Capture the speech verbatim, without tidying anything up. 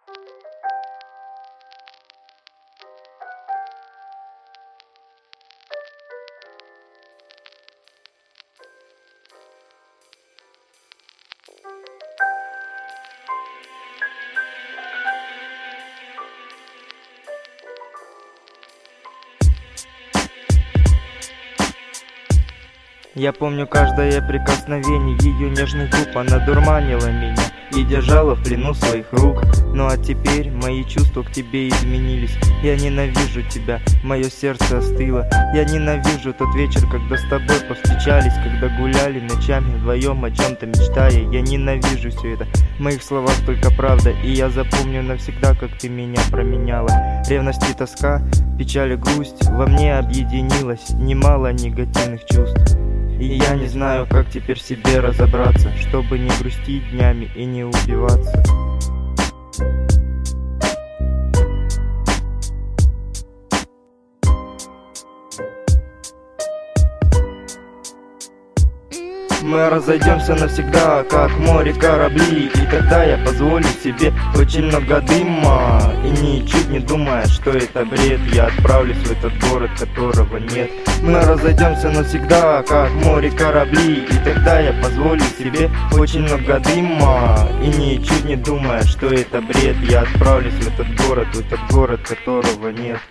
Я помню каждое прикосновение ее нежных губ. Она дурманила меня и держала в плену своих рук. Ну а теперь мои чувства к тебе изменились. Я ненавижу тебя, мое сердце остыло. Я ненавижу тот вечер, когда с тобой повстречались, когда гуляли ночами вдвоем о чем-то мечтая. Я ненавижу все это, в моих словах только правда. И я запомню навсегда, как ты меня променяла. Ревность и тоска, печаль и грусть во мне объединилось немало негативных чувств. И я не знаю, как теперь в себе разобраться, чтобы не грустить днями и не убиваться. Мы разойдемся навсегда, как море корабли. И тогда я позволю себе очень много дыма. И ничуть не думая, что это бред, я отправлюсь в этот город, которого нет. Мы разойдемся навсегда, как море корабли. И тогда я позволю себе очень много дыма. И ничуть не думая, что это бред, я отправлюсь в этот город, в этот город, которого нет.